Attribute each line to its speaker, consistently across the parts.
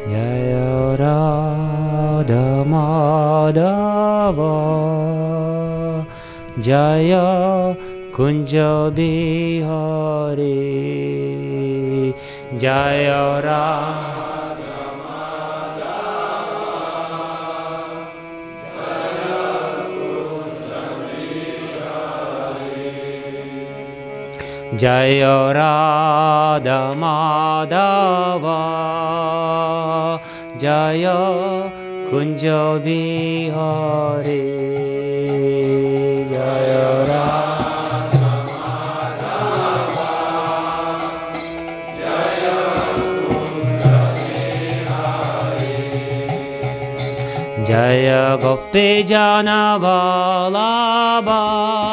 Speaker 1: Jaya Radha Madhava Jaya Kunja Bihari Jaya Radha Madhava Jaya Kunja Bihari Jaya Radha Madhava Jaya Kunja Bihari Jaya Radha Madhava Jaya Kunja Bihari Jaya Gopi Jana Vallabha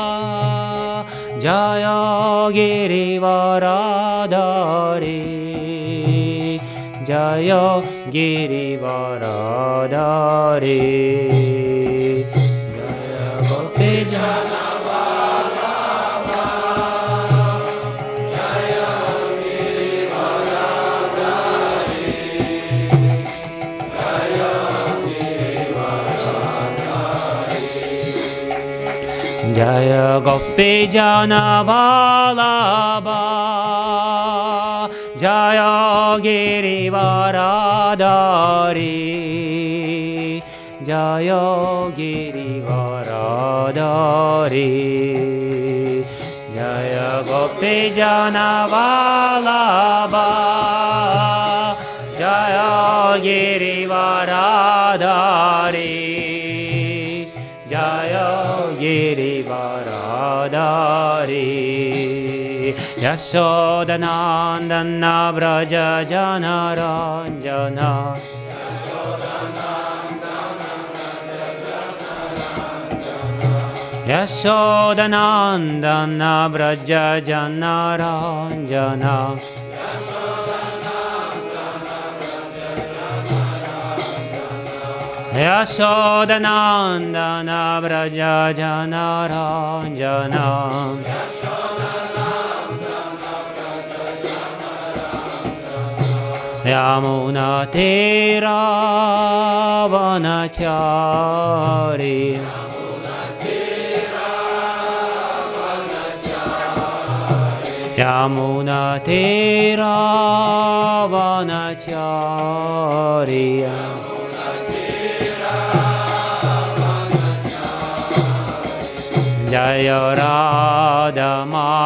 Speaker 1: Jaya Girivaradari Jaya Girivaradari Jaya Gopi Jana Vallabha Jaya Girivaradari Jaya Girivaradari Jaya Gopi Jana Vallabha Jaya Girivaradari Jaya Girivaradari Jaya Gopi Jana Vallabha Jaya Girivaradari Jaya Girivaradari Yashodanandana Vraja Jana Ranjana Yashodanandana Vraja Jana Ranjana Yashodanandana Vraja Jana Ranjana Yamuna Tera Vanachari Yamuna Tera Vanachari Jaya Radha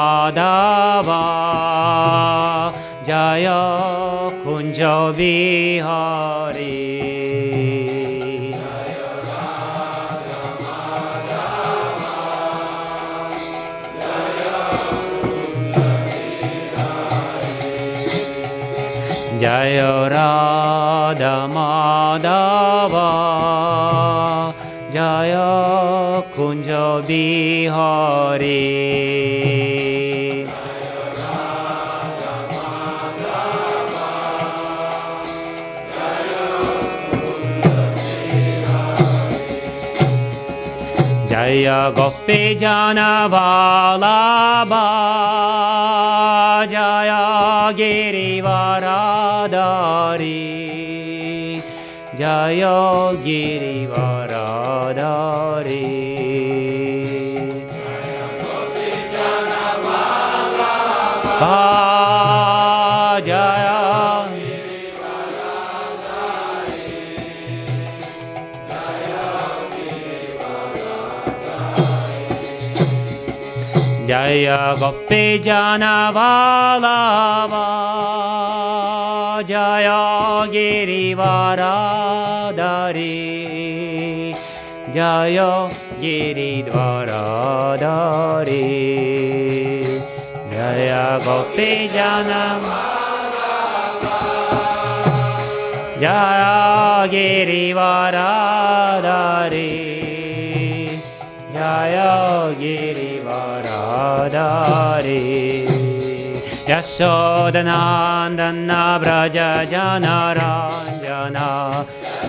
Speaker 1: Madhava Jaya Kunja Bihari Jaya Radha Madhava Jaya Kunja Bihari Jaya Radha Madhava Jaya Kunja Bihari Jaya Gopi Jana Vallabha Jaya Girivaradari Jaya Girivaradari Jaya Gopi Jana Vallabha Jaya Jaya Gopi Jana Vallabha Jaya Girivaradari Jaya Giridvaradari Jaya Gopi Jana Vallabha Jaya Girivaradari Jaya Girivaradari Yashodanandana Vraja Jana Ranjana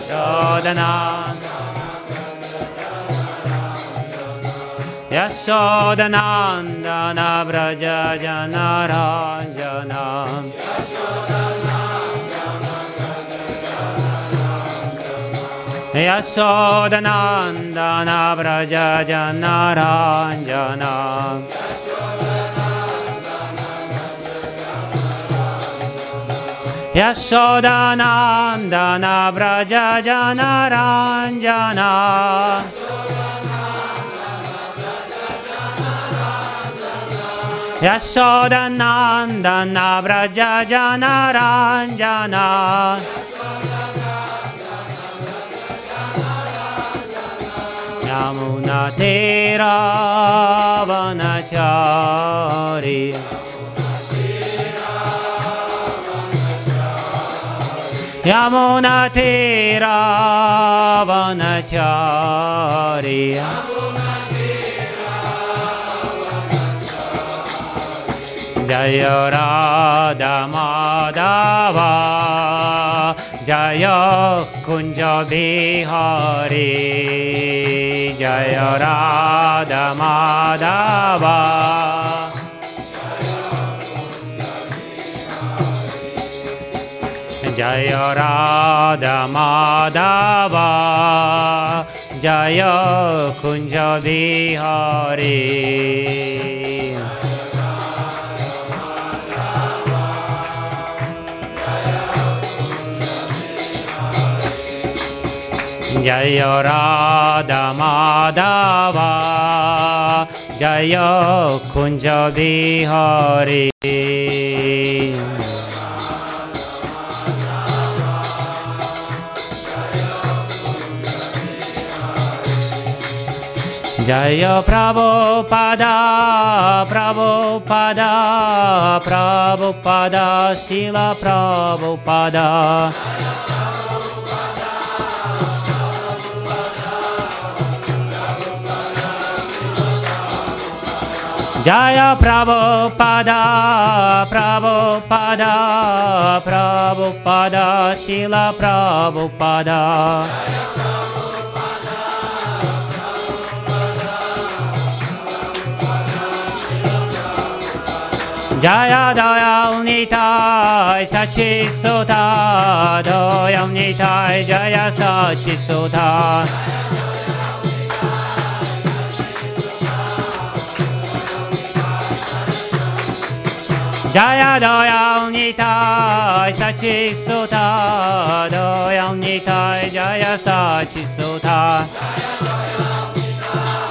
Speaker 1: Yashodanandana Vraja Jana Ranjana Yashodanandana Vraja Janaranjana Yashodanandana Vraja Janaranjana Yashodanandana Vraja Janaranjana Yamuna Tera Vanachari Yamuna Tera Vanachari Jaya Radha Madhava Jaya Kunja Bihari Jaya Radha Madhava Jaya Radha Madhava Jaya Kunja Bihari Jaya Radha Madhava Jaya Kunja Bihari Jaya Prabhupada Prabhupada Prabhupada Srila Prabhupada Jaya Prabhupada Prabhupada Prabhupada Srila Prabhupada Jaya Dayal Nitai Sachisota Dayal Nitai Jaya Sachisota Jaya Dayal Nitai Sachisota Dayal Nitai Jaya Sachisota